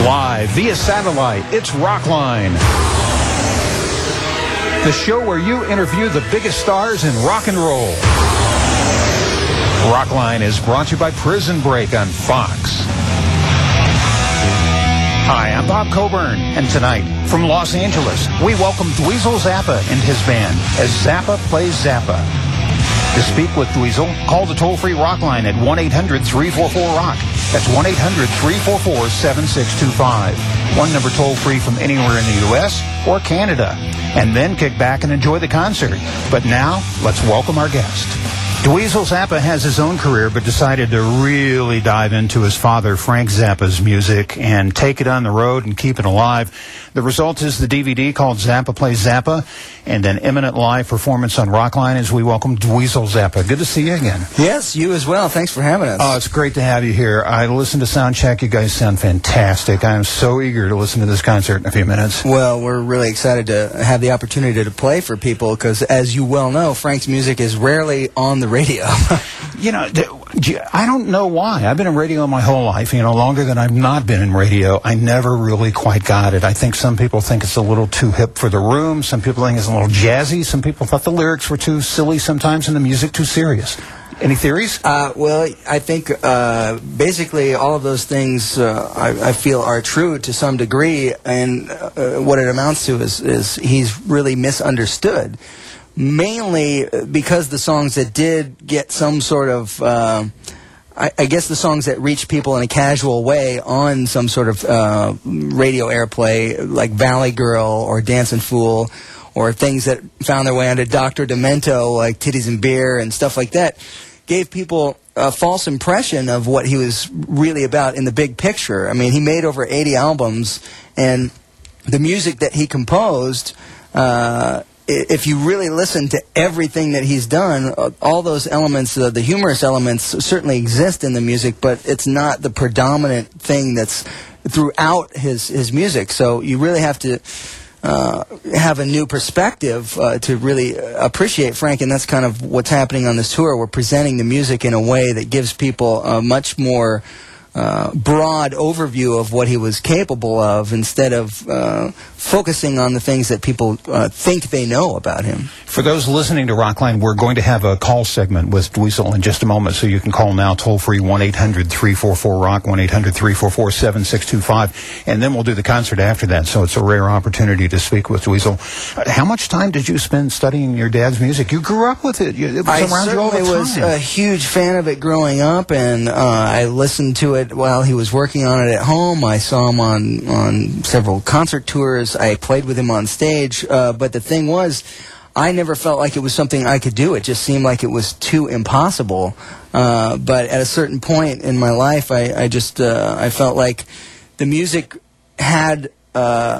Live via satellite, it's Rockline. The show where you interview the biggest stars in rock and roll. Rockline is brought to you by Prison Break on Fox. Hi, I'm Bob Coburn, and tonight, from Los Angeles, we welcome Dweezil Zappa and his band as Zappa plays Zappa. To speak with Dweezil, call the toll-free Rockline at 1-800-344-ROCK. That's 1-800-344-7625. One number toll-free from anywhere in the U.S. or Canada. And then kick back and enjoy the concert. But now, let's welcome our guest. Dweezil Zappa has his own career, but decided to really dive into his father, Frank Zappa's music and take it on the road and keep it alive. The result is the DVD called Zappa Plays Zappa and an imminent live performance on Rockline as we welcome Dweezil Zappa. Good to see you again. Yes, you as well. Thanks for having us. Oh, it's great to have you here. I listened to Soundcheck. You guys sound fantastic. I am so eager to listen to this concert in a few minutes. Well, we're really excited to have the opportunity to play for people because, as you well know, Frank's music is rarely on the radio. You know, I don't know why. I've been in radio my whole life, longer than I've not been in radio. I never really quite got it. I think some people think it's a little too hip for the room. Some people think it's a little jazzy. Some people thought the lyrics were too silly sometimes and the music too serious. Any theories? Well, I think basically all of those things I feel are true to some degree, and what it amounts to is he's really misunderstood. Mainly because the songs that did get some sort of, I guess the songs that reached people in a casual way on some sort of radio airplay, like Valley Girl or Dancin' Fool, or things that found their way onto Dr. Demento, like Titties and Beer and stuff like that, gave people a false impression of what he was really about in the big picture. I mean, he made over 80 albums, and the music that he composed, if you really listen to everything that he's done, all those elements, the humorous elements, certainly exist in the music, but it's not the predominant thing that's throughout his music. So you really have to have a new perspective to really appreciate Frank, and that's kind of what's happening on this tour. We're presenting the music in a way that gives people a much more broad overview of what he was capable of, instead of focusing on the things that people think they know about him. For those listening to Rockline, we're going to have a call segment with Dweezil in just a moment, so you can call now toll-free 1-800-344-ROCK, 1-800-344-7625, and then we'll do the concert after that, so it's a rare opportunity to speak with Dweezil. How much time did you spend studying your dad's music? You grew up with it. It was around you all the time. I was a huge fan of it growing up, and I listened to it while he was working on it at home. I saw him on several concert tours. I played with him on stage, but the thing was, I never felt like it was something I could do. It just seemed like it was too impossible. But at a certain point in my life, I felt like the music had a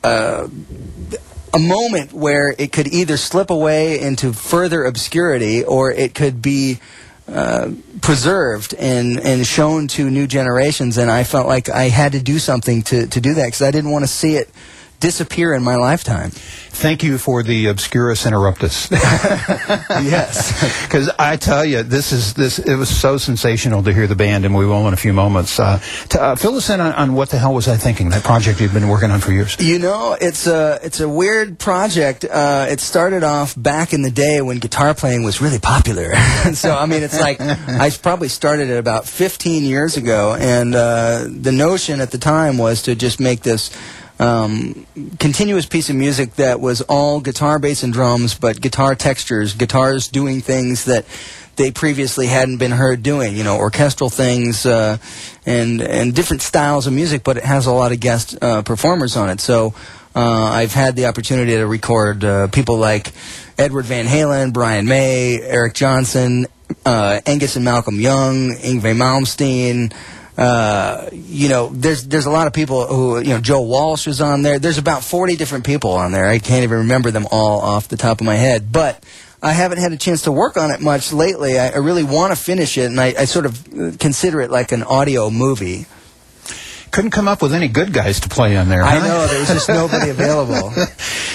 moment where it could either slip away into further obscurity, or it could be preserved and shown to new generations, and I felt like I had to do something to do that, because I didn't want to see it disappear in my lifetime. Thank you for the obscurus interruptus. Yes. Because I tell you, it was so sensational to hear the band, and we will in a few moments. Fill us in on What the Hell Was I Thinking, that project you've been working on for years. You know, it's a weird project. It started off back in the day when guitar playing was really popular. So, I mean, it's like, I probably started it about 15 years ago, and the notion at the time was to just make this continuous piece of music that was all guitar, bass, and drums, but guitar textures, guitars doing things that they previously hadn't been heard doing, orchestral things and different styles of music, but it has a lot of guest performers on it. So I've had the opportunity to record people like Edward Van Halen, Brian May, Eric Johnson, Angus and Malcolm Young, Yngwie Malmsteen. There's a lot of people who, Joe Walsh is on there. There's about 40 different people on there. I can't even remember them all off the top of my head. But I haven't had a chance to work on it much lately. I really want to finish it, and I sort of consider it like an audio movie. Couldn't come up with any good guys to play on there, huh? I know, there was just nobody available.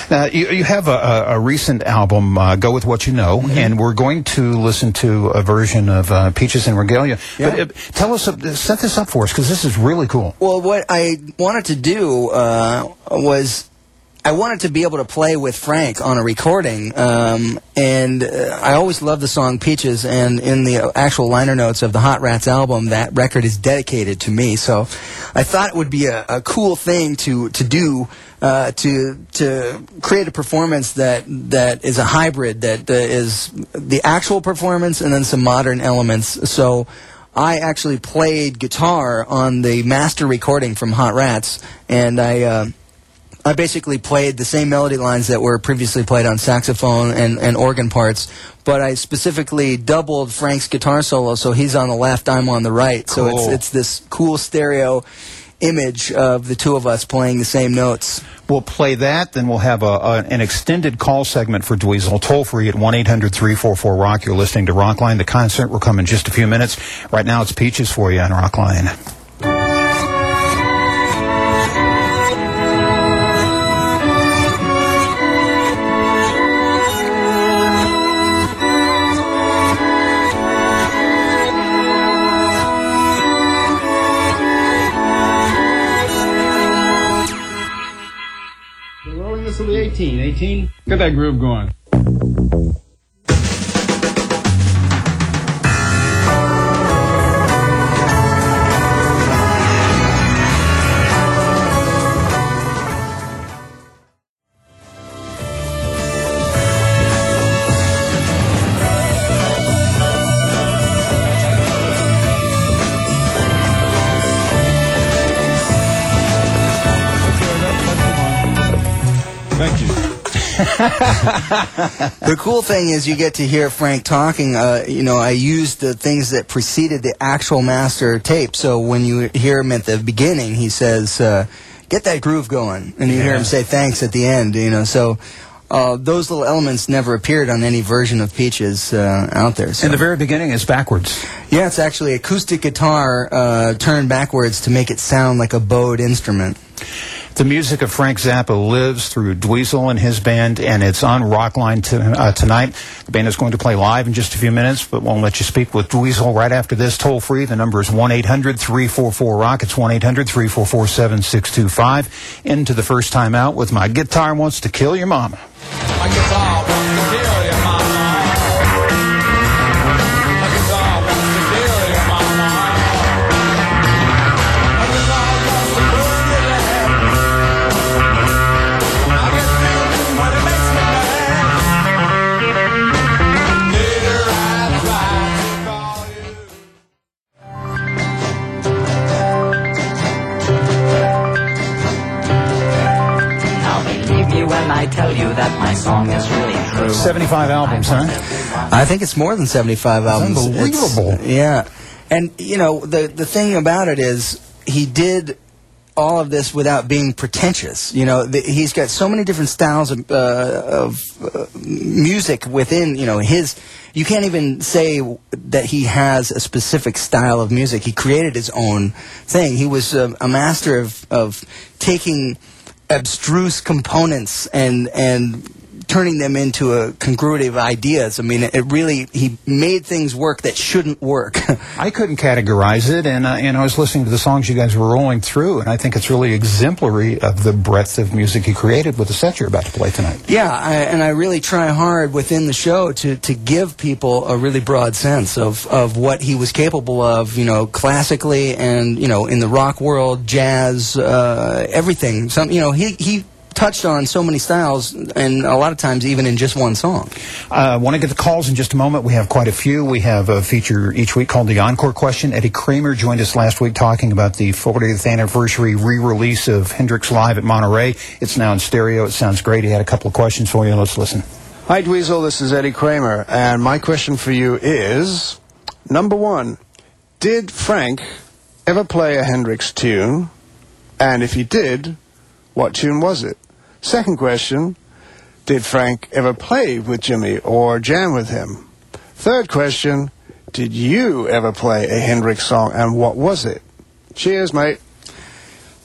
You have a recent album, Go With What You Know, and we're going to listen to a version of Peaches and Regalia. Yeah. But tell us, set this up for us, because this is really cool. Well, what I wanted to do was I wanted to be able to play with Frank on a recording, and I always loved the song Peaches, and in the actual liner notes of the Hot Rats album, that record is dedicated to me. So I thought it would be a cool thing to do, to create a performance that is a hybrid, that is the actual performance and then some modern elements. So I actually played guitar on the master recording from Hot Rats, and I basically played the same melody lines that were previously played on saxophone and organ parts, but I specifically doubled Frank's guitar solo, so he's on the left, I'm on the right. Cool. So it's this cool stereo image of the two of us playing the same notes. We'll play that, then we'll have an extended call segment for Dweezil, toll-free at 1-800-344-ROCK. You're listening to Rockline. The concert will come in just a few minutes. Right now, it's Peaches for you on Rockline. This will be 18. Get that groove going. Thank you. The cool thing is you get to hear Frank talking. I used the things that preceded the actual master tape. So when you hear him at the beginning, he says, get that groove going. And you hear him say thanks at the end. So those little elements never appeared on any version of Peaches out there. So. In the very beginning, it's backwards. Yeah, it's actually acoustic guitar turned backwards to make it sound like a bowed instrument. The music of Frank Zappa lives through Dweezil and his band, and it's on Rockline tonight. The band is going to play live in just a few minutes, but we'll let you speak with Dweezil right after this, toll-free. The number is 1-800-344-ROCK. It's 1-800-344-7625. Into the first time out with My Guitar Wants to Kill Your Mama. My guitar wants to kill your mama. My guitar wants to kill your mama. My guitar wants to burn your head. I get feeling when it makes me mad. Later I'd try to call you. Now believe me when I tell you that my song is really true. 75 albums, huh? I think it's more than 75 albums. Unbelievable. Yeah. And, the thing about it is he did all of this without being pretentious. He's got so many different styles of music within, his... You can't even say that he has a specific style of music. He created his own thing. He was a master of taking abstruse components and turning them into congruative ideas. I mean, he made things work that shouldn't work. I couldn't categorize it, and I was listening to the songs you guys were rolling through, and I think it's really exemplary of the breadth of music he created with the set you're about to play tonight. Yeah, I really try hard within the show to give people a really broad sense of what he was capable of, classically and, in the rock world, jazz, everything. He touched on so many styles, and a lot of times even in just one song. I want to get the calls in just a moment. We have quite a few. We have a feature each week called The Encore Question. Eddie Kramer joined us last week talking about the 40th anniversary re-release of Hendrix Live at Monterey. It's now in stereo. It sounds great. He had a couple of questions for you. Let's listen. Hi, Dweezil. This is Eddie Kramer, and my question for you is, number one, did Frank ever play a Hendrix tune? And if he did, what tune was it? Second question, did Frank ever play with Jimmy or jam with him? Third question, did you ever play a Hendrix song, and what was it? Cheers, mate.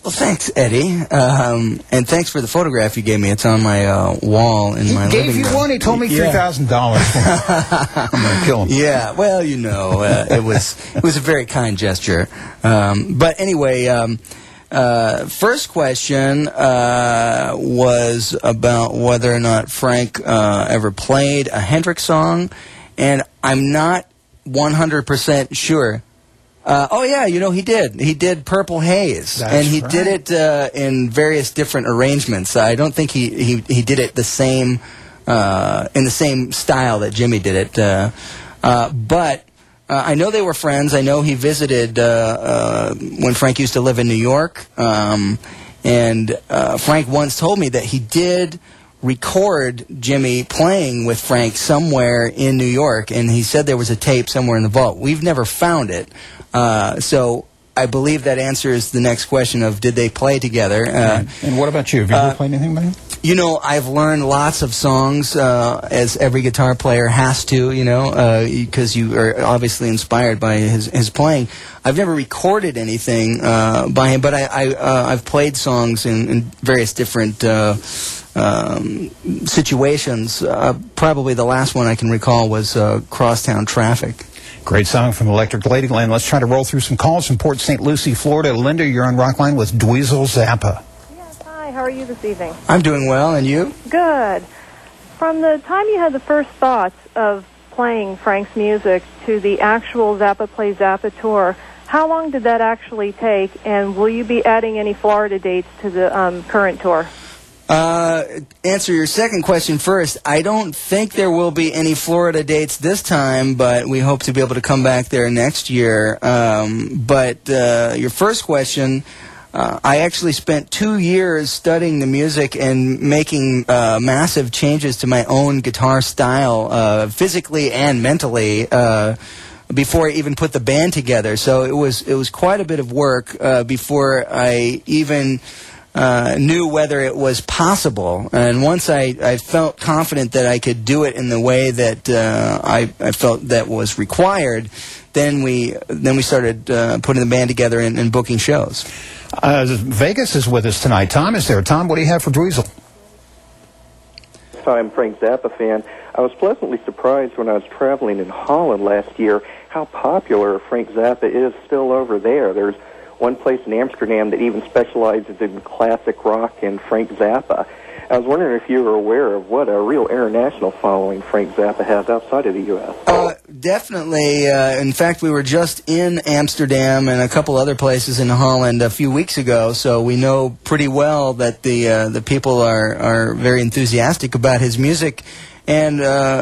Well, thanks, Eddie, and thanks for the photograph you gave me. It's on my wall in my living room. Gave you one. He told me $3,000. I'm going to kill him. Yeah, well, it was a very kind gesture. But anyway, first question was about whether or not Frank ever played a Hendrix song, and I'm not 100% sure. Oh yeah, he did. He did Purple Haze, and he did it in various different arrangements. I don't think he did it the same in the same style that Jimmy did it. But I know they were friends. I know he visited when Frank used to live in New York, and Frank once told me that he did record Jimmy playing with Frank somewhere in New York, and he said there was a tape somewhere in the vault. We've never found it. So I believe that answers the next question of did they play together. And what about you? Have you ever played anything by him? I've learned lots of songs, as every guitar player has to, because you are obviously inspired by his playing. I've never recorded anything by him, but I've played songs in various different situations. Probably the last one I can recall was Crosstown Traffic. Great song from Electric Ladyland. Let's try to roll through some calls from Port St. Lucie, Florida. Linda, you're on Rockline with Dweezil Zappa. Yes, hi. How are you this evening? I'm doing well, and you? Good. From the time you had the first thoughts of playing Frank's music to the actual Zappa Play Zappa tour, how long did that actually take, and will you be adding any Florida dates to the current tour? Answer your second question first. I don't think there will be any Florida dates this time, but we hope to be able to come back there next year. But your first question, I actually spent 2 years studying the music and making massive changes to my own guitar style, physically and mentally, before I even put the band together. So it was quite a bit of work before I even knew whether it was possible. And once I felt confident that I could do it in the way that I felt that was required, then we started putting the band together and booking shows. Vegas is with us tonight. Tom is there. Tom, what do you have for Dweezil? I'm Frank Zappa fan. I was pleasantly surprised when I was traveling in Holland last year how popular Frank Zappa is still over there. There's one place in Amsterdam that even specializes in classic rock and Frank Zappa. I was wondering if you were aware of what a real international following Frank Zappa has outside of the U.S. Definitely. In fact, we were just in Amsterdam and a couple other places in Holland a few weeks ago, so we know pretty well that the people are very enthusiastic about his music. And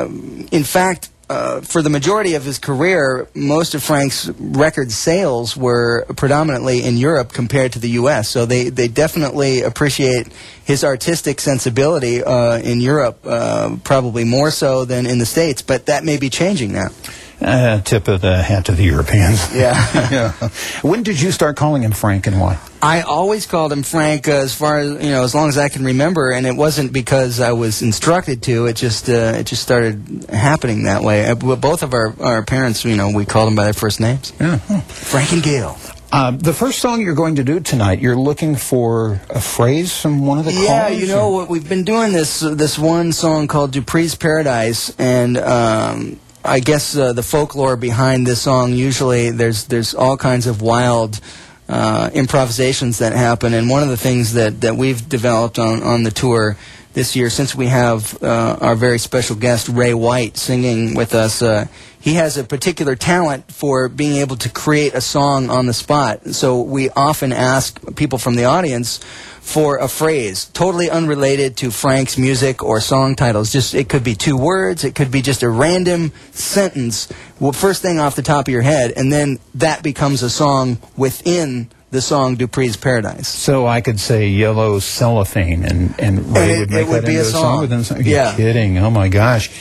in fact, for the majority of his career, most of Frank's record sales were predominantly in Europe compared to the U.S., so they definitely appreciate his artistic sensibility in Europe, probably more so than in the States, but that may be changing now. Tip of the hat to the Europeans. Yeah. When did you start calling him Frank, and why? I always called him Frank as far as as long as I can remember, and it wasn't because I was instructed to. It just started happening that way. Both of our parents, we called them by their first names. Yeah. Frank and Gail. The first song you're going to do tonight, you're looking for a phrase from one of the callers? Yeah, we've been doing this one song called Dupree's Paradise, and I guess the folklore behind this song, usually there's all kinds of wild improvisations that happen, and one of the things that we've developed on the tour this year, since we have our very special guest Ray White singing with us, he has a particular talent for being able to create a song on the spot. So we often ask people from the audience for a phrase totally unrelated to Frank's music or song titles. It could be 2 words, it could be just a random sentence, first thing off the top of your head, and then that becomes a song within the song Dupree's Paradise. So I could say Yellow Cellophane, and Ray would make that into a song within a song? You're kidding. Oh my gosh.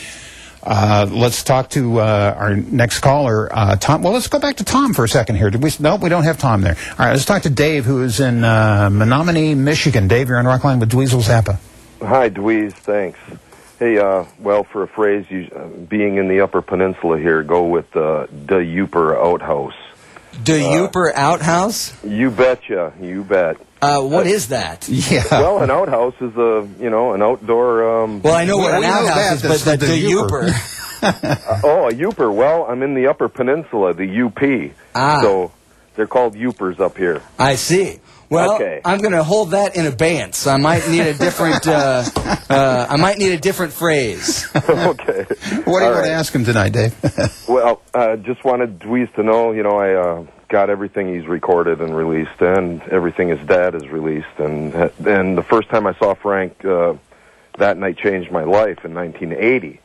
Let's talk to our next caller, Tom. Well, let's go back to Tom for a second here. Nope, we don't have Tom there. All right, let's talk to Dave, who is in Menominee, Michigan. Dave, you're on Rockline with Dweezil Zappa. Hi, Dweez. Thanks. Hey, well, for a phrase, being in the Upper Peninsula here, go with the Yooper Outhouse. The Yooper Outhouse? You betcha. You bet. What is that? Yeah. Well, an outhouse is an outdoor. Well, I know what an we know outhouse that. is, but That's the the Uper. A Uper. Well, I'm in the Upper Peninsula, the UP. Ah. So they're called Upers up here. I see. Well, Okay. I'm going to hold that in abeyance. I might need a different. I might need a different phrase. Okay. What do you All want right. to ask him tonight, Dave? Well, just wanted Dweez to know, I got everything he's recorded and released, and everything his dad has released, and the first time I saw Frank, that night changed my life in 1980.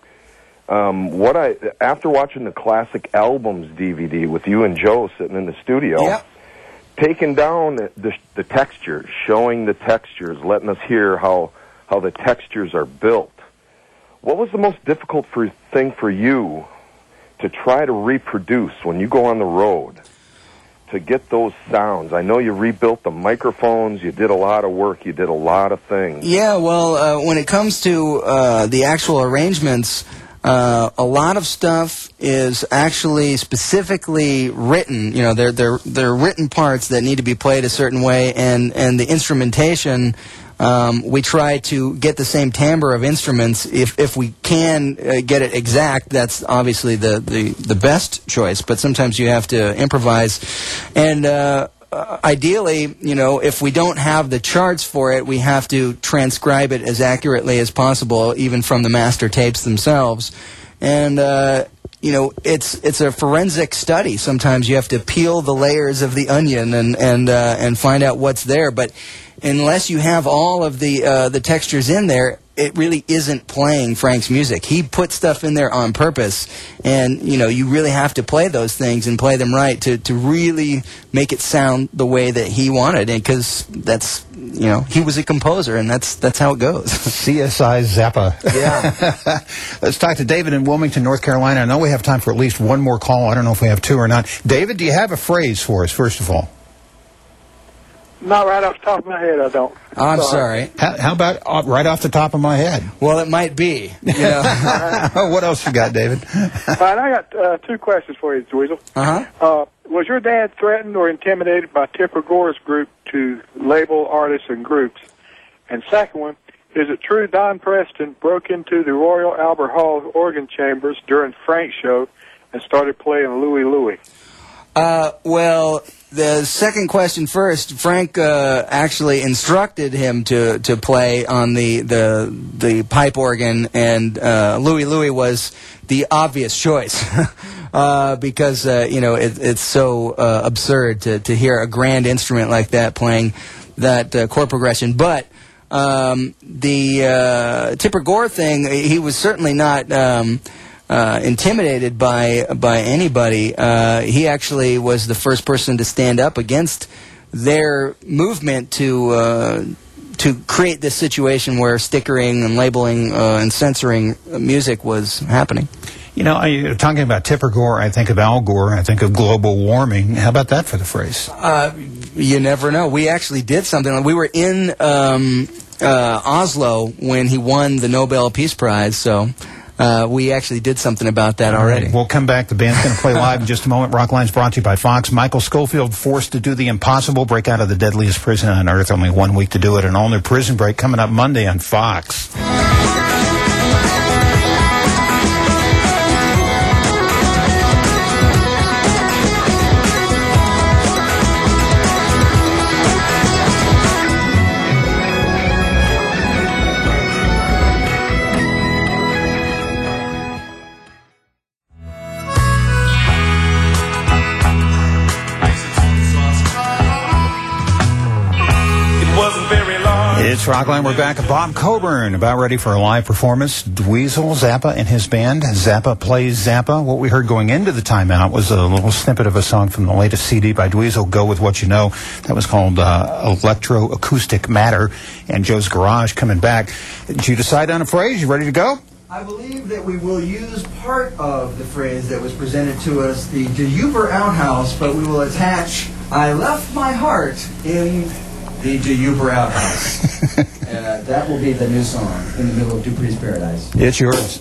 After watching the Classic Albums DVD with you and Joe sitting in the studio, Yep. taking down the textures, showing the textures, letting us hear how the textures are built. What was the most difficult thing for you to try to reproduce when you go on the road to get those sounds? I know you rebuilt the microphones, you did a lot of work, you did a lot of things. Yeah, well, when it comes to the actual arrangements, a lot of stuff is actually specifically written. They're written parts that need to be played a certain way, and the instrumentation. We try to get the same timbre of instruments. If we can get it exact, that's obviously the best choice. But sometimes you have to improvise, and ideally, if we don't have the charts for it, we have to transcribe it as accurately as possible, even from the master tapes themselves. And it's a forensic study. Sometimes you have to peel the layers of the onion and find out what's there. But unless you have all of the textures in there, it really isn't playing Frank's music. He put stuff in there on purpose, and you really have to play those things and play them right to really make it sound the way that he wanted. And because that's he was a composer, and that's how it goes. CSI Zappa. Yeah. Let's talk to David in Wilmington, North Carolina. I know we have time for at least one more call. I don't know if we have two or not. David, do you have a phrase for us, first of all? Not right off the top of my head, I don't. I'm sorry. How about right off the top of my head? Well, it might be. What else you got, David? All right, I got two questions for you, Dweezil. Uh-huh. Was your dad threatened or intimidated by Tipper Gore's group to label artists and groups? And second one, is it true Don Preston broke into the Royal Albert Hall organ chambers during Frank's show and started playing Louie Louie? Well, the second question first. Frank actually instructed him to play on the pipe organ, and Louie Louie was the obvious choice because it's so absurd to hear a grand instrument like that playing that chord progression. But the Tipper Gore thing, he was certainly not intimidated by anybody. He actually was the first person to stand up against their movement to create this situation where stickering and labeling and censoring music was happening. Talking about Tipper Gore, I think of Al Gore, I think of global warming. How about that for the phrase? You never know. We actually did something. We were in Oslo when he won the Nobel Peace Prize, so we actually did something about that already. We'll come back. The band's going to play live in just a moment. Rockline's brought to you by Fox. Michael Schofield forced to do the impossible, break out of the deadliest prison on earth. Only 1 week to do it. An all-new Prison Break coming up Monday on Fox. It's Rockline. We're back at Bob Coburn, about ready for a live performance. Dweezil Zappa and his band, Zappa Plays Zappa. What we heard going into the timeout was a little snippet of a song from the latest CD by Dweezil, Go With What You Know. That was called Electroacoustic Matter. And Joe's Garage coming back. Did you decide on a phrase? You ready to go? I believe that we will use part of the phrase that was presented to us, the Uper Outhouse, but we will attach I Left My Heart in the Uper Outhouse. That will be the new song in the middle of Dupree's Paradise. It's yours.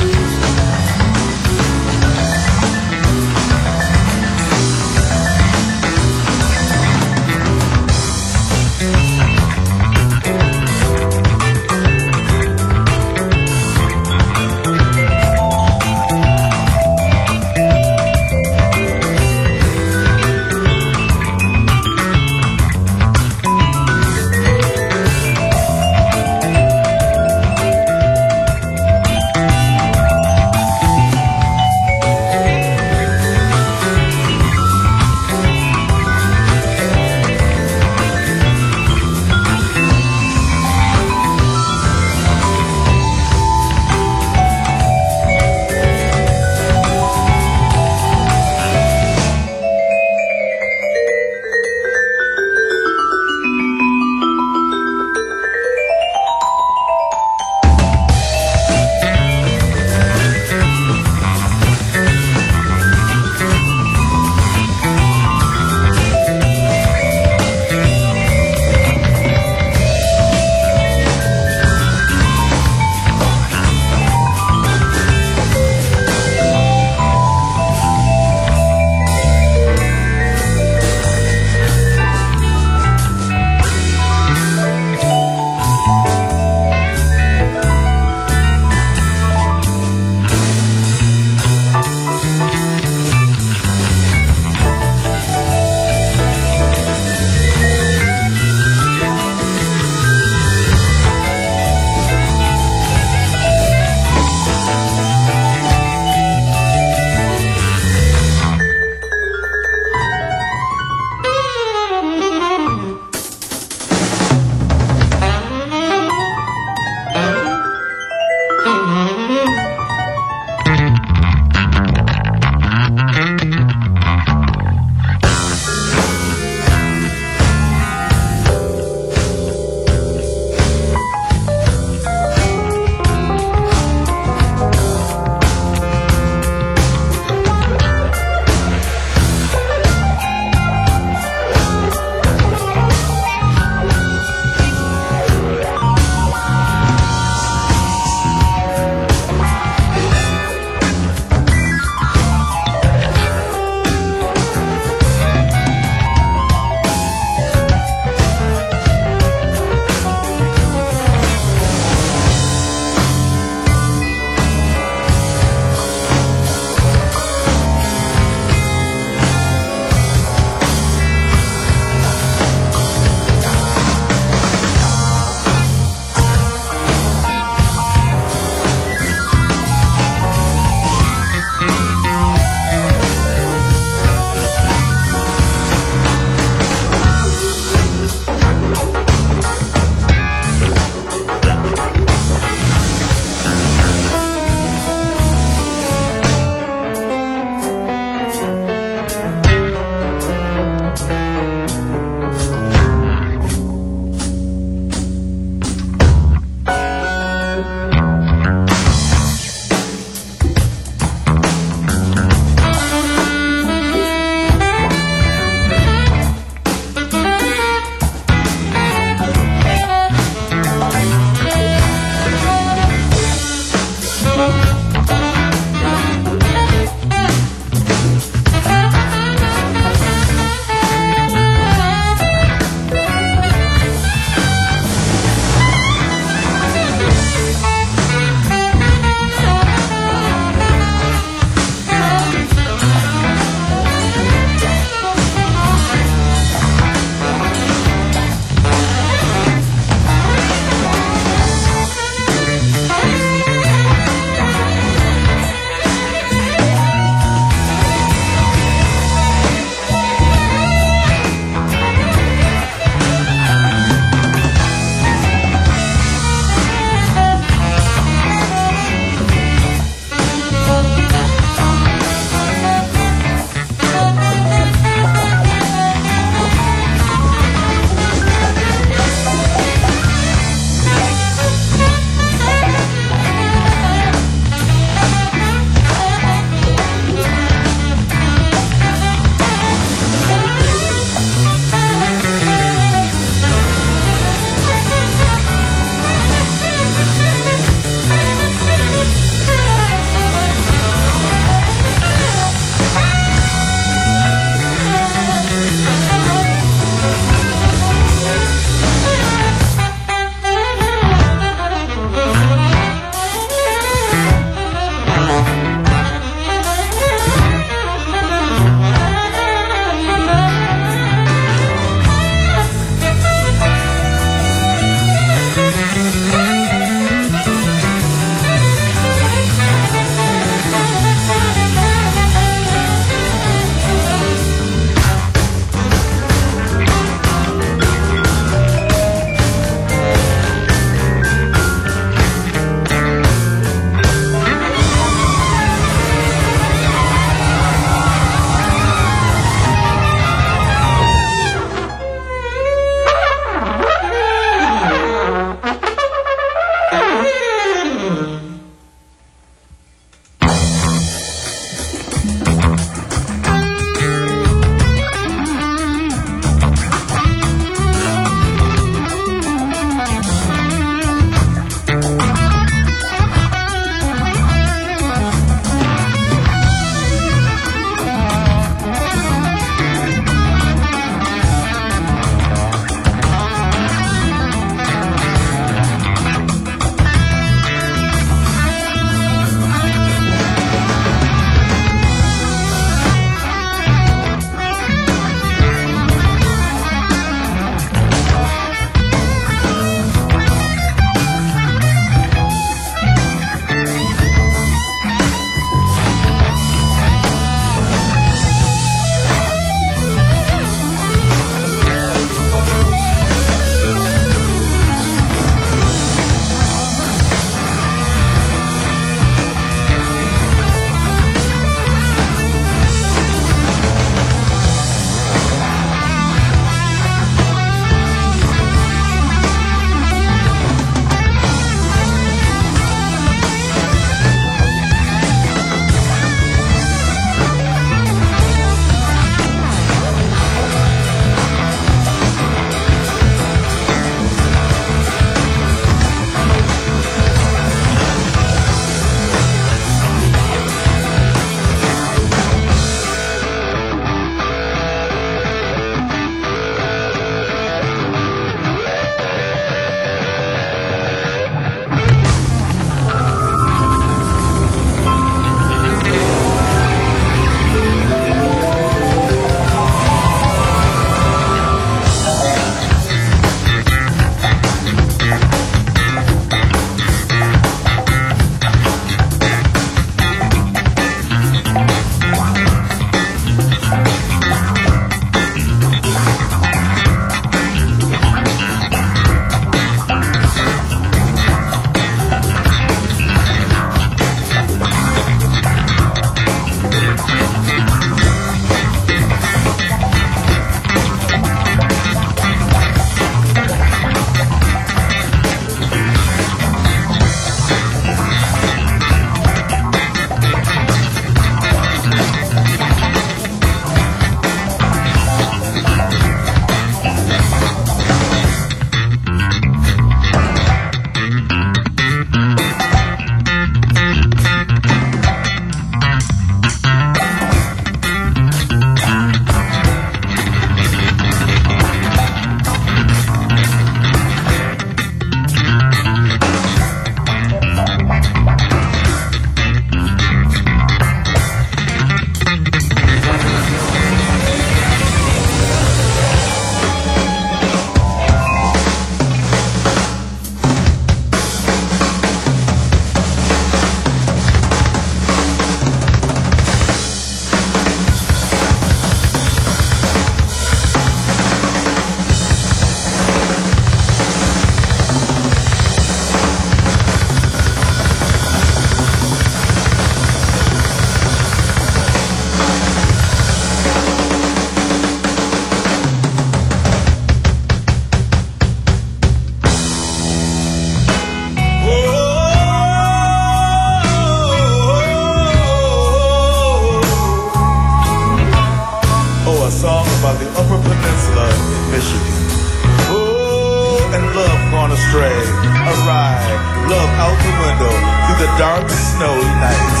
through the dark, snowy nights.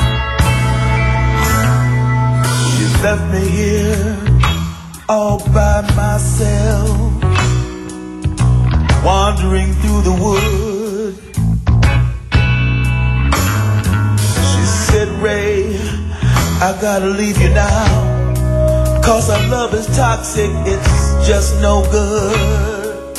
She left me here all by myself, wandering through the wood. She said, Ray, I gotta leave you now, 'cause our love is toxic, it's just no good.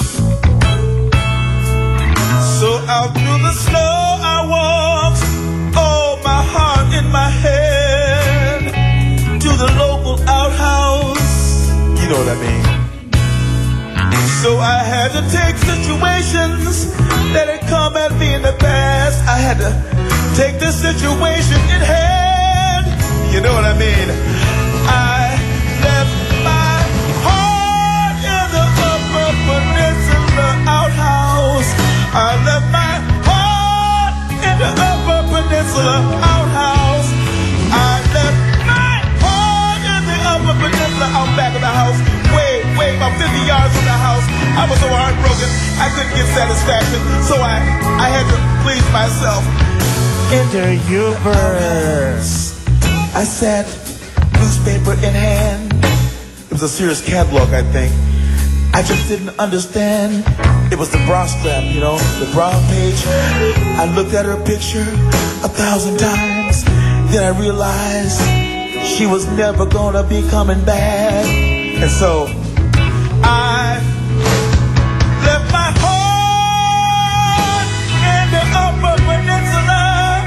So out through the snow I walked, oh, my heart in my hand, to the local outhouse. You know what I mean? So I had to take situations that had come at me in the past. I had to take the situation in hand. You know what I mean? I left my heart in the Upper Peninsula outhouse. I left my heart in the Upper Peninsula outhouse. I left my heart in the Upper Peninsula out back of the house. Way about 50 yards from the house. I was so heartbroken, I couldn't get satisfaction, so I had to please myself. Enter Ubers. I sat, newspaper in hand. It was a Sears catalog, I think. I just didn't understand. It was the bra strap, you know, the bra page. I looked at her picture 1,000 times. Then I realized she was never gonna be coming back. And so I left my heart in the Upper Peninsula,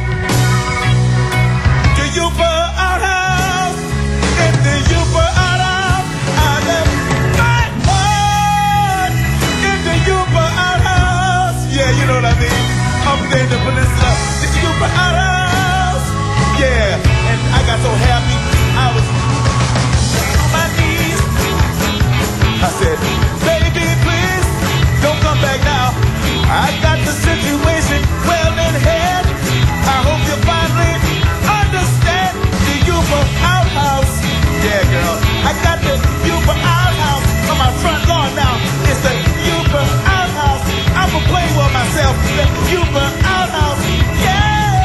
to Uber outhouse, in the Uber outhouse. I left my heart in the Uber outhouse. Yeah, you know what I mean. Up there in the peninsula, the Uber outhouse. Yeah, and I got so happy. I was on my knees. I said, baby, please, don't come back now. I got the situation well in hand. I hope you finally understand the Uber outhouse. Yeah, girl, I got the Uber outhouse on my front lawn now. It's the Uber outhouse. I'm gonna play with myself. The Uber outhouse. Yeah.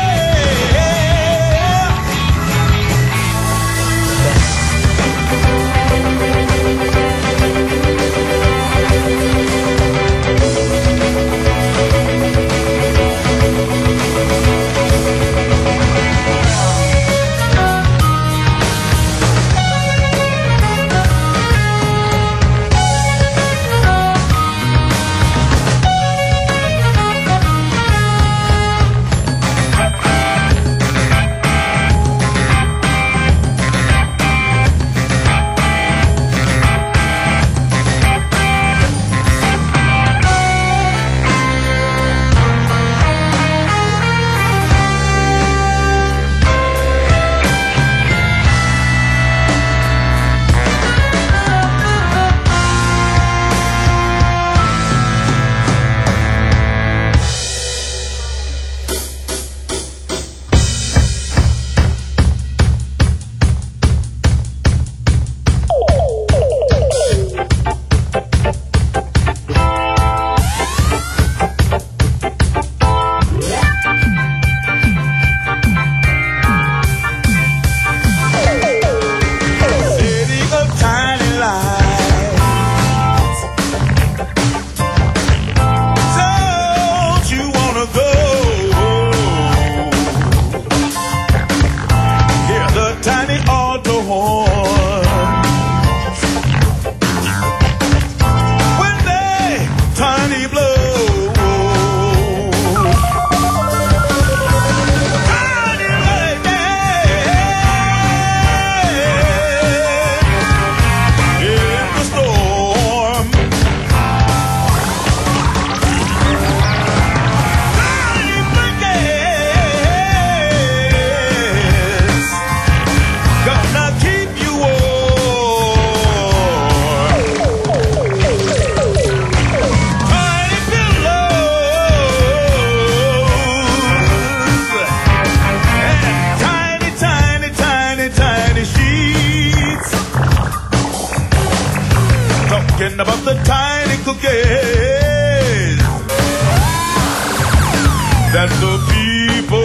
About the tiny cookies that the people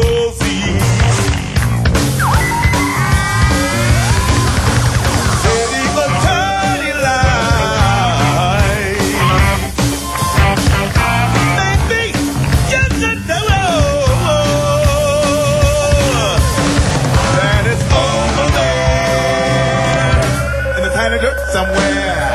the dirt somewhere.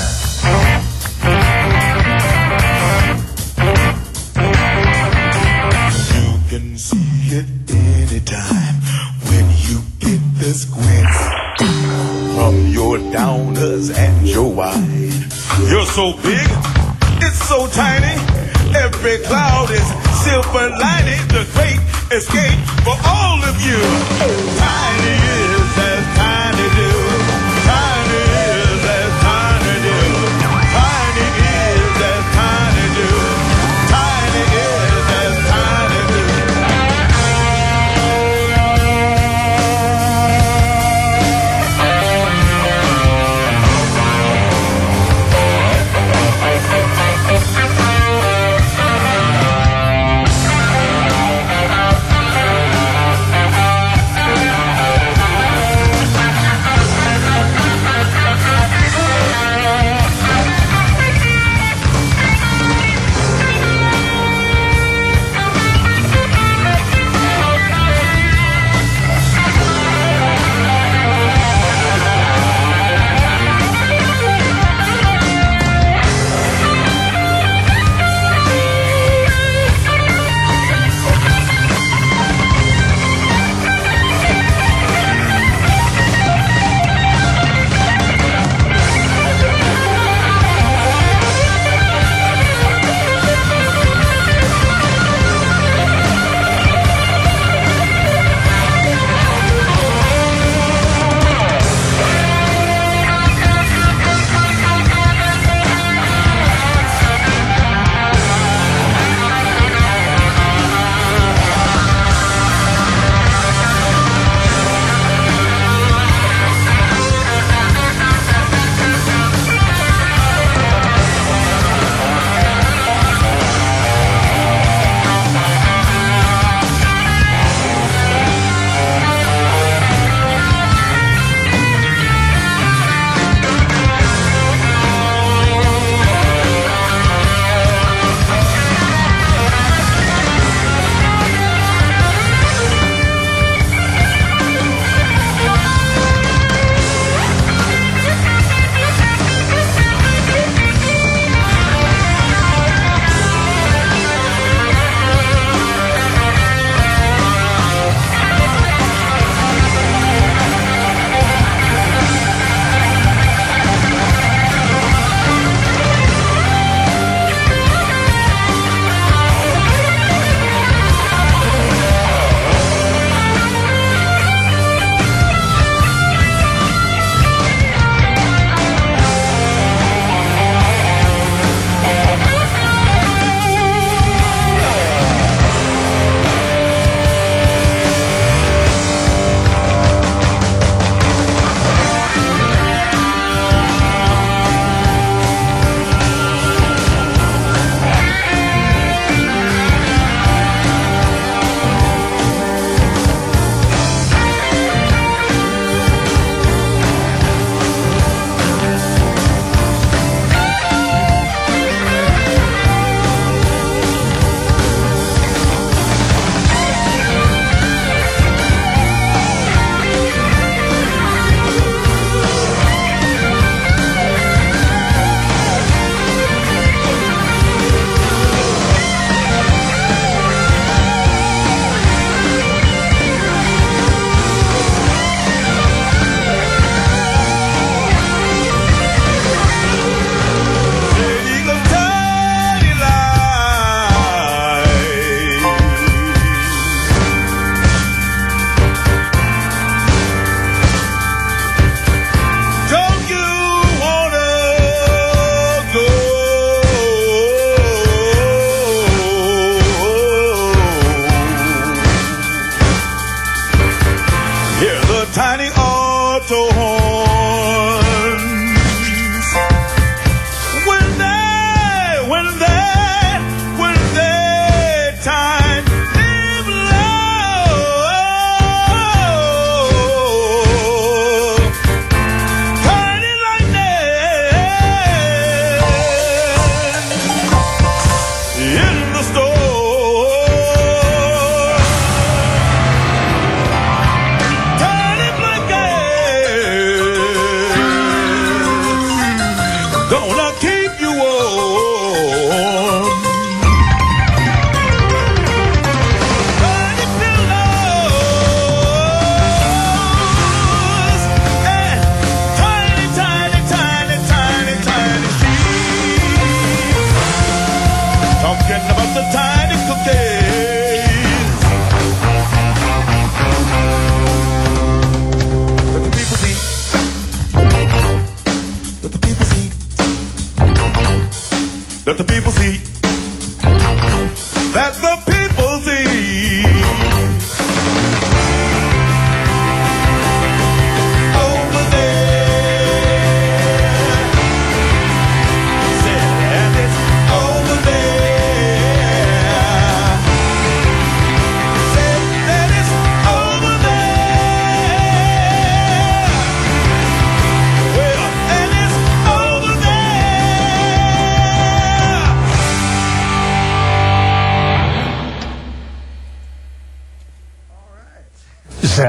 You can see it anytime when you get the squints from your downers and your wide. You're so big, it's so tiny. Every cloud is silver lining. The great escape for all of you. Tiny is as tiny do. Tiny is as tiny do. Tiny is as tiny do. Tiny is as tiny do.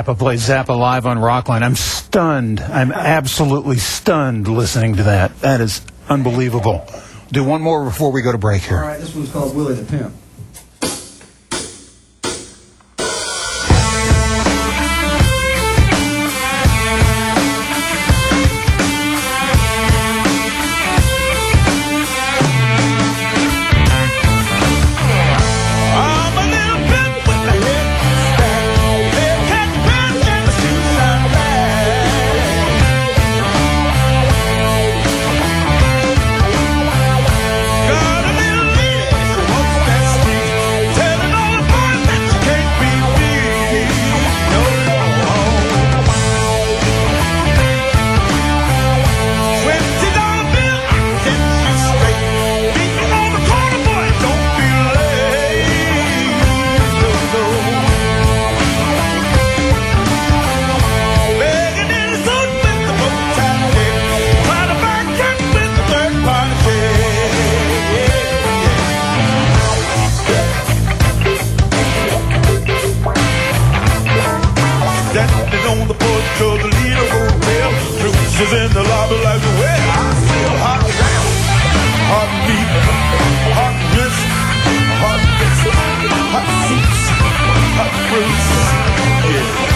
Zappa plays Zappa live on Rockline. I'm stunned. I'm absolutely stunned listening to that. That is unbelievable. Do one more before we go to break here. All right, this one's called Willie the Pimp. In the lobby like the way I feel hot down, hot meat, hot wrist, hot wrist, hot seats, hot roots, yeah.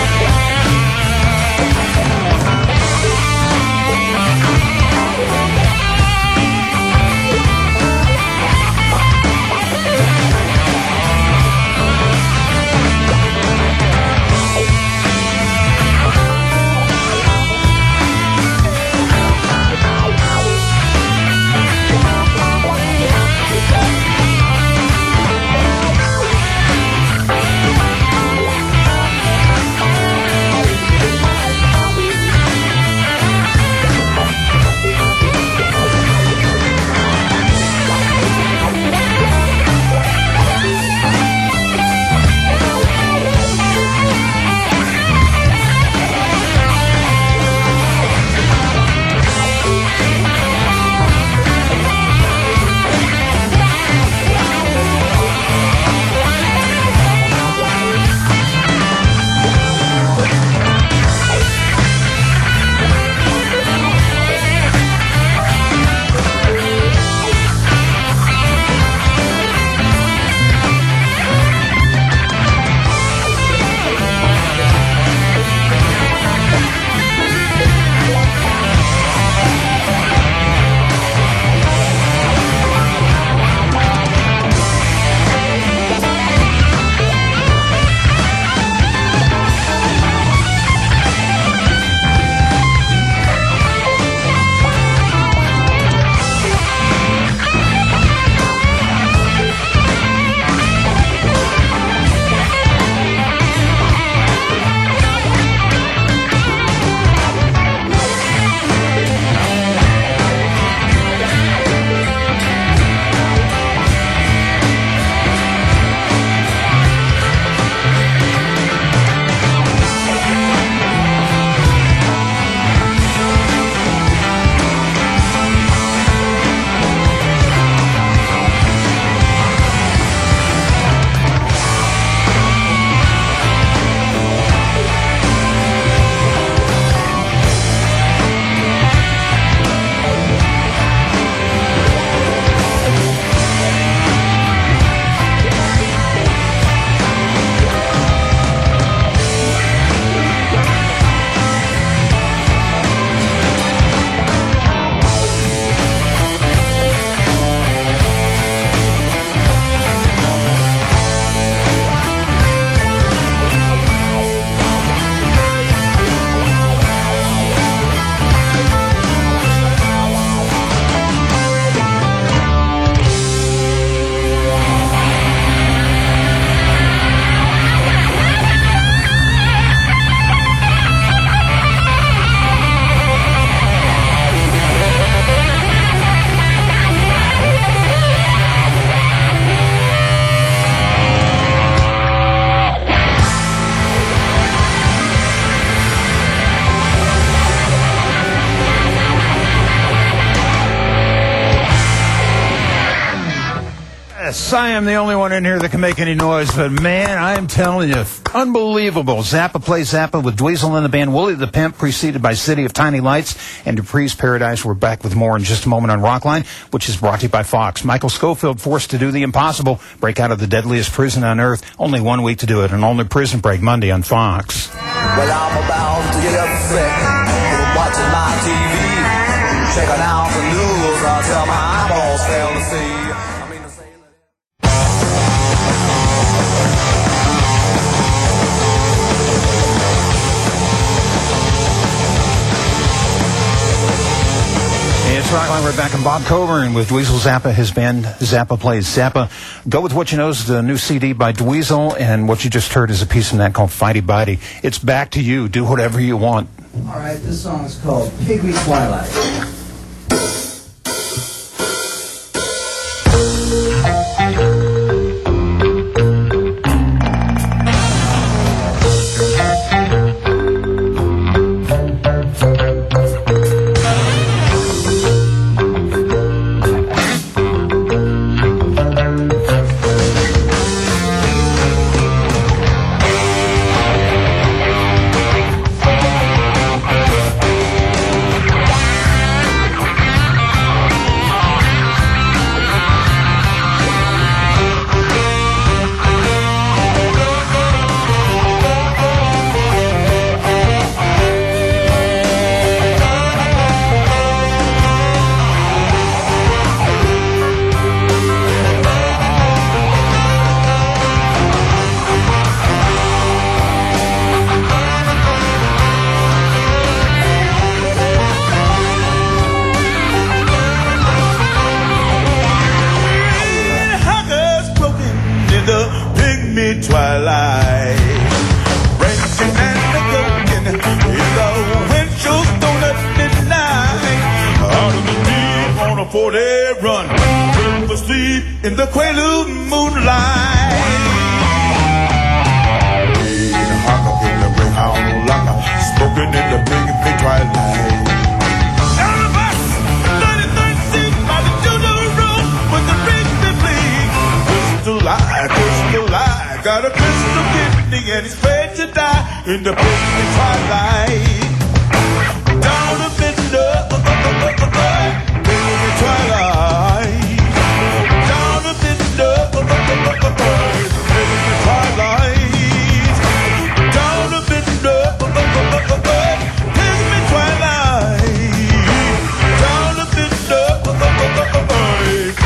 I am the only one in here that can make any noise, but man, I am telling you, unbelievable. Zappa Plays Zappa with Dweezil and the band, Willie the Pimp, preceded by City of Tiny Lights and Dupree's Paradise. We're back with more in just a moment on Rockline, which is brought to you by Fox. Michael Scofield forced to do the impossible, break out of the deadliest prison on earth. Only 1 week to do it, and only Prison Break Monday on Fox. Well, I'm about to get upset. I'm watching my TV, checking out the news. I tell my eyeballs fail to see. It's Rockline. We're back, and Bob Coburn with Dweezil Zappa, his band Zappa Plays Zappa. Go With What You Know is the new CD by Dweezil, and what you just heard is a piece from that called Fighty Bitey. It's back to you. Do whatever you want. All right, this song is called Pygmy Twilight. Twilight, Branching and the Golden in the Winchell's donut midnight. Out of the deep on a 4-day run, with the sleep in the Quaalude moonlight. In a hawk in the Greyhound locker, smoking in the big twilight. Out of us, 33rd seat by the judo room with the ring to bleed. Crystal light. Got a crystal kidney and he's afraid to die in the pygmy twilight. Down the middle, pygmy twilight. Down the middle, pygmy twilight. Down the middle, pygmy twilight. Down the middle.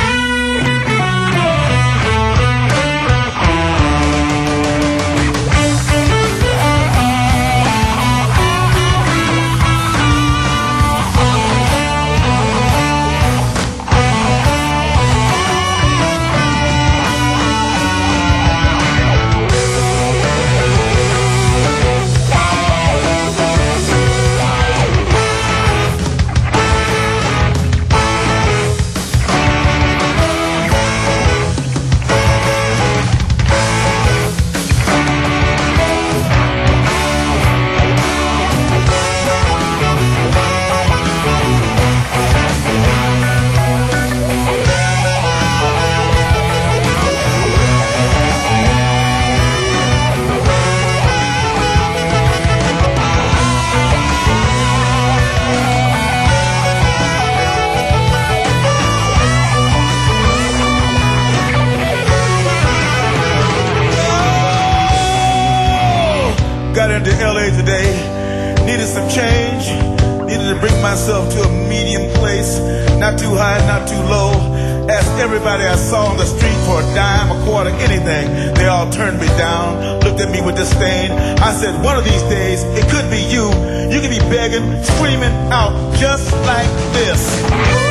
Got into LA today, needed some change, needed to bring myself to a medium place, not too high, not too low. Asked everybody I saw on the street for a dime, a quarter, anything. They all turned me down, looked at me with disdain. I said, one of these days, it could be you. You could be begging, screaming out just like this.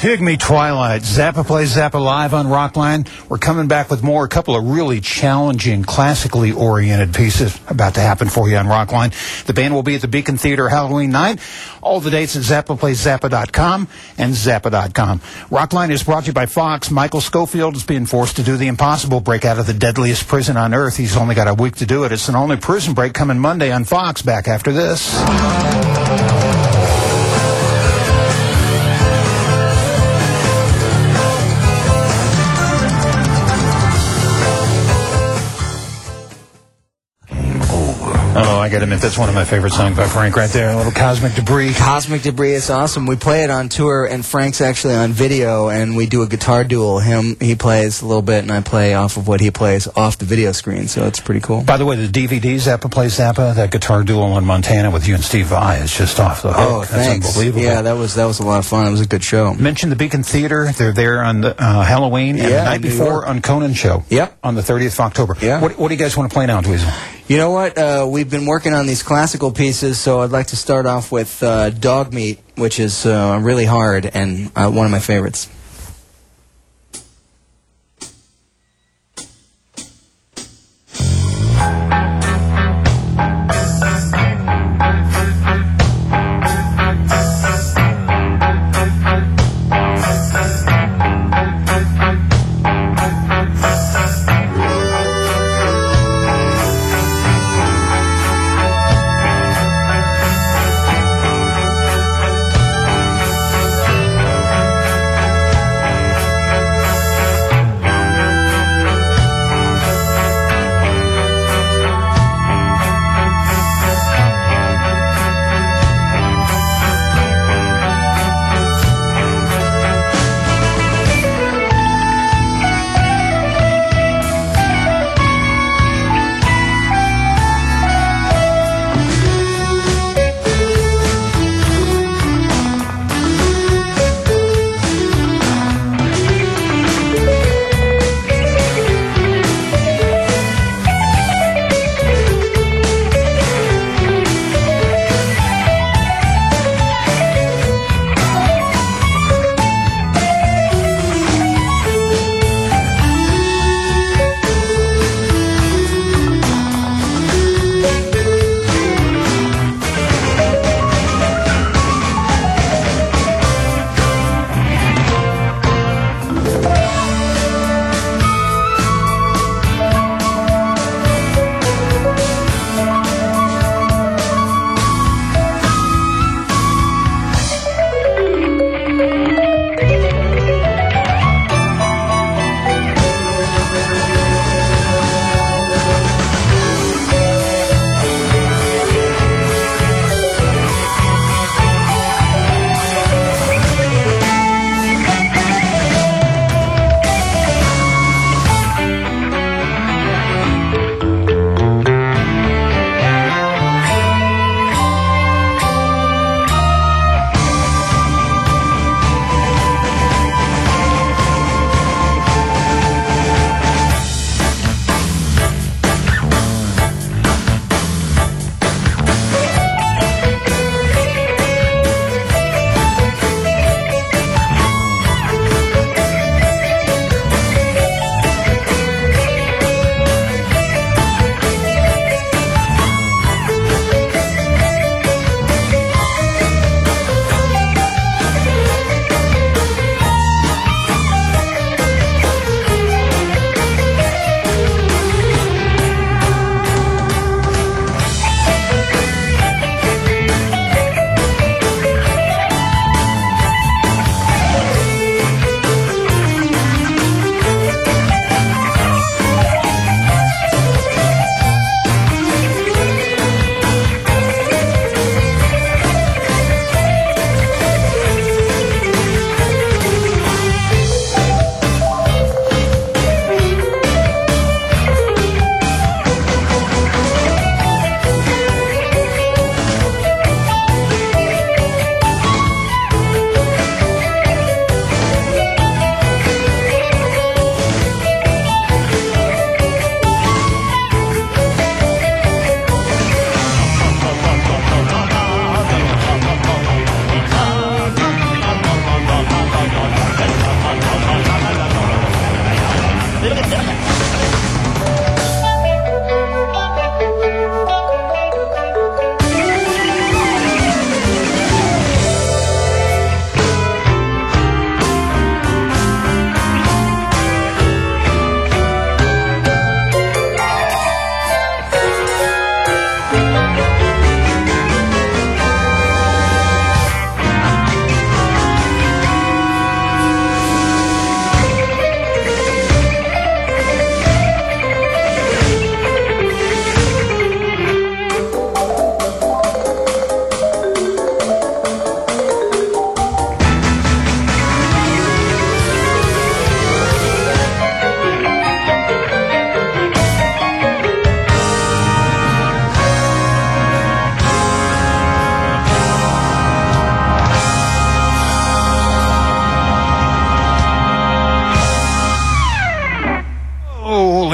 Pygmy Twilight. Zappa plays Zappa live on Rockline. We're coming back with more. A couple of really challenging, classically oriented pieces about to happen for you on Rockline. The band will be at the Beacon Theater Halloween night. All the dates at ZappaPlaysZappa.com and Zappa.com. Rockline is brought to you by Fox. Michael Schofield is being forced to do the impossible, break out of the deadliest prison on earth. He's only got a week to do it. It's an only prison break coming Monday on Fox. Back after this. Oh, I gotta admit, that's one of my favorite songs by Frank right there. A little Cosmic Debris. Cosmic Debris is awesome. We play it on tour, and Frank's actually on video, and we do a guitar duel. He plays a little bit, and I play off of what he plays off the video screen, so it's pretty cool. By the way, the DVD, Zappa Plays Zappa, that guitar duel in Montana with you and Steve Vai is just off the hook. Oh, that's thanks. Unbelievable. Yeah, that was a lot of fun. It was a good show. Mention the Beacon Theater. They're there on the, Halloween, and the night before on Conan Show. Yep. On the 30th of October. Yeah. What do you guys want to play now, Dweezil? You know what? We've been working on these classical pieces, so I'd like to start off with Dog Meat, which is really hard and one of my favorites.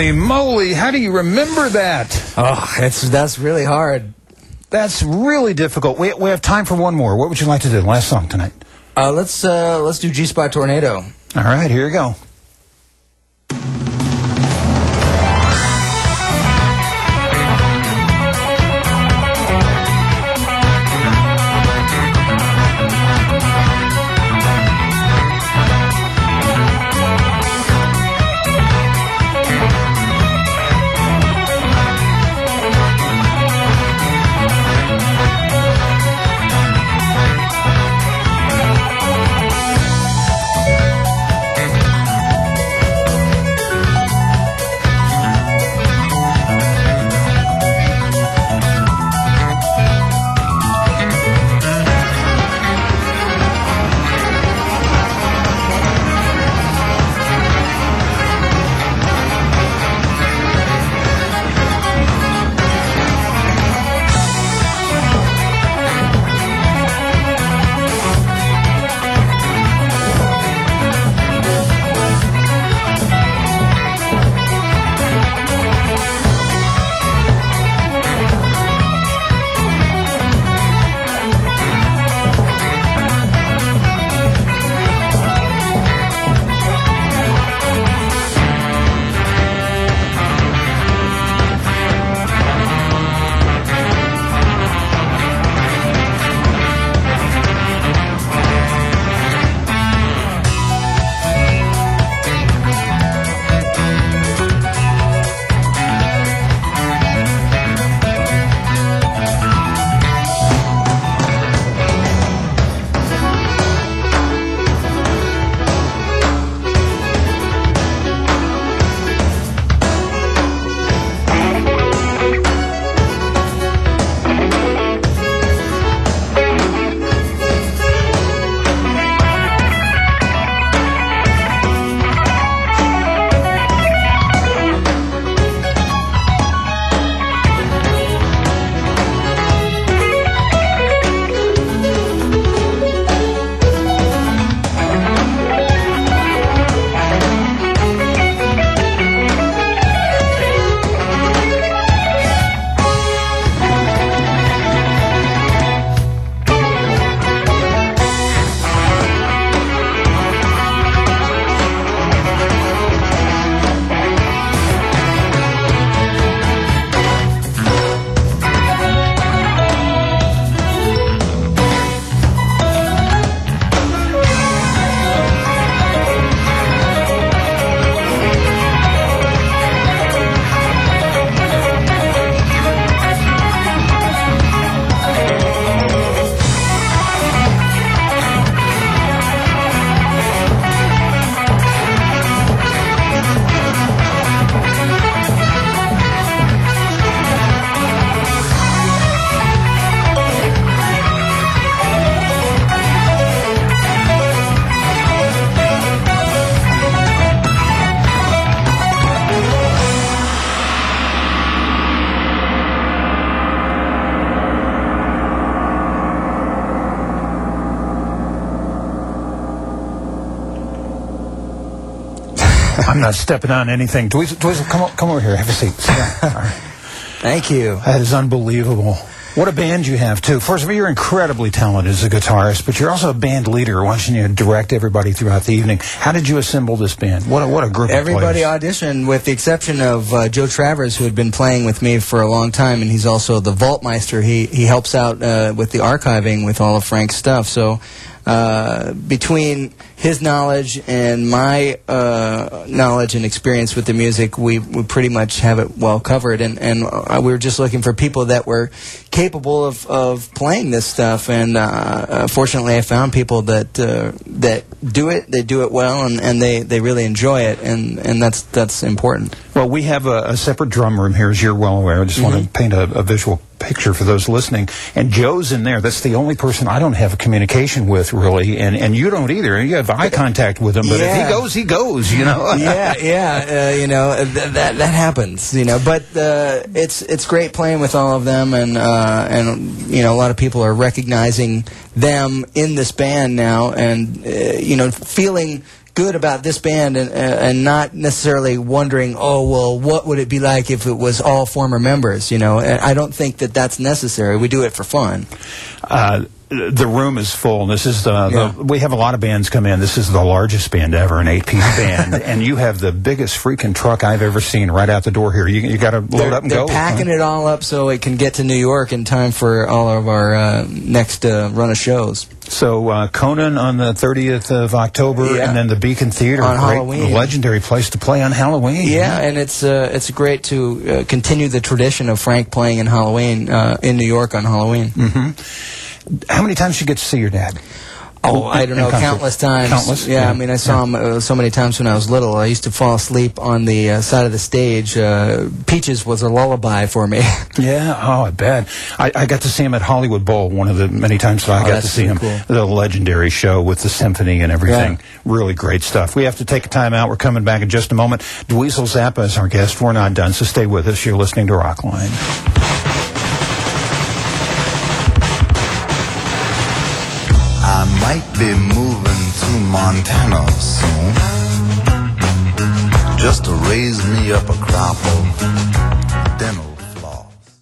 Holy moly, how do you remember that? Oh, that's really hard. That's really difficult. We have time for one more. What would you like to do? Last song tonight. Let's do G-Spot Tornado. All right, here you go. I'm not stepping on anything. Dweezil, come over here. Have a seat. Sit down. All right. Thank you. That is unbelievable. What a band you have, too. First of all, you're incredibly talented as a guitarist, but you're also a band leader, watching you direct everybody throughout the evening. How did you assemble this band? What a group Everybody of players. auditioned, with the exception of Joe Travers, who had been playing with me for a long time, and he's also the Vaultmeister. He helps out with the archiving with all of Frank's stuff. So between his knowledge and my knowledge and experience with the music, we pretty much have it well covered. And we were just looking for people that were capable of playing this stuff. And fortunately, I found people that do it. They do it well, and they really enjoy it. And that's important. Well, we have a separate drum room here, as you're well aware. I just want to paint a visual picture for those listening. And Joe's in there. That's the only person I don't have a communication with, really. And you don't either. You have eye contact with him, but if he goes, he goes, you know. You know, that happens, you know. But it's great playing with all of them, and you know, a lot of people are recognizing them in this band now, and you know, feeling good about this band and not necessarily wondering, oh, well, what would it be like if it was all former members, you know? And I don't think that that's necessary. We do it for fun. The room is full. This is we have a lot of bands come in. This is the largest band ever, an 8-piece band, and you have the biggest freaking truck I've ever seen right out the door here. You got to load up and go. They're packing it all up so it can get to New York in time for all of our next run of shows. So Conan on the 30th of October, and then the Beacon Theater on Halloween. Legendary place to play on Halloween. Yeah, and it's great to continue the tradition of Frank playing in Halloween in New York on Halloween. Mm-hmm. How many times did you get to see your dad? Oh, I don't know, countless times. Countless? Yeah, I mean, I saw him so many times when I was little. I used to fall asleep on the side of the stage. Peaches was a lullaby for me. Yeah, oh, I bet. I got to see him at Hollywood Bowl, one of the many times that I got to see him. Cool. The legendary show with the symphony and everything. Yeah. Really great stuff. We have to take a time out. We're coming back in just a moment. Dweezil Zappa is our guest. We're not done, so stay with us. You're listening to Rockline. I might be moving to Montana soon, just to raise me up a crop of dental floss.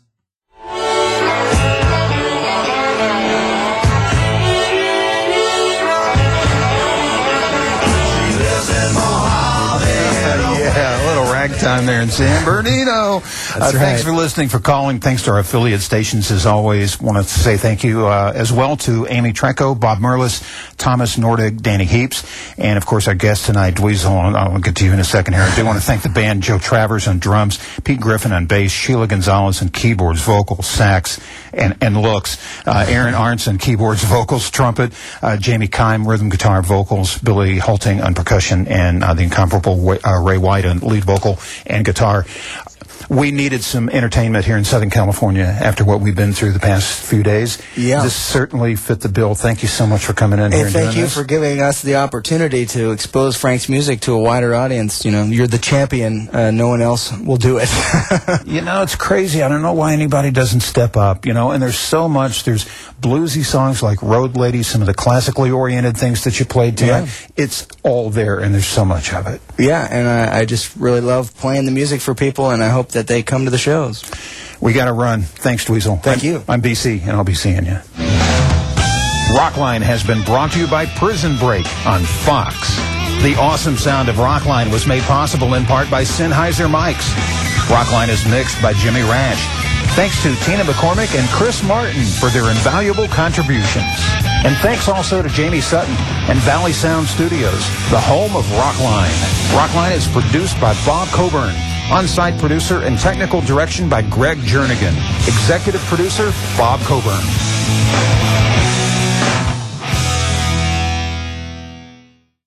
She lives in Mojave. Yeah, a little ragtime there in San Bernardino. That's right. Thanks for listening, for calling. Thanks to our affiliate stations, as always. Want to say thank you as well to Amy Trenko, Bob Merlis, Thomas Nordig, Danny Heaps, and, of course, our guest tonight, Dweezil. I'll get to you in a second here. I do want to thank the band, Joe Travers on drums, Pete Griffin on bass, Sheila Gonzalez on keyboards, vocals, sax, and looks, Aaron Arntz on keyboards, vocals, trumpet, Jamie Kime, rhythm guitar, vocals, Billy Hulting on percussion, and the incomparable Ray White on lead vocal and guitar. We needed some entertainment here in Southern California after what we've been through the past few days. Yeah. This certainly fit the bill. Thank you so much for coming in here and thank doing you this. for giving us the opportunity to expose Frank's music to a wider audience. You know, you're the champion. No one else will do it. You know, it's crazy. I don't know why anybody doesn't step up, you know, and there's so much. There's bluesy songs like Road Lady, some of the classically oriented things that you played tonight. Yeah. It's all there, and there's so much of it. Yeah, and I just really love playing the music for people, and I hope that they come to the shows. We got to run. Thanks, Dweezil. Thank you. I'm BC, and I'll be seeing you. Rockline has been brought to you by Prison Break on Fox. The awesome sound of Rockline was made possible in part by Sennheiser mics. Rockline is mixed by Jimmy Rash. Thanks to Tina McCormick and Chris Martin for their invaluable contributions. And thanks also to Jamie Sutton and Valley Sound Studios, the home of Rockline. Rockline is produced by Bob Coburn. On-site producer and technical direction by Greg Jernigan. Executive producer, Bob Coburn.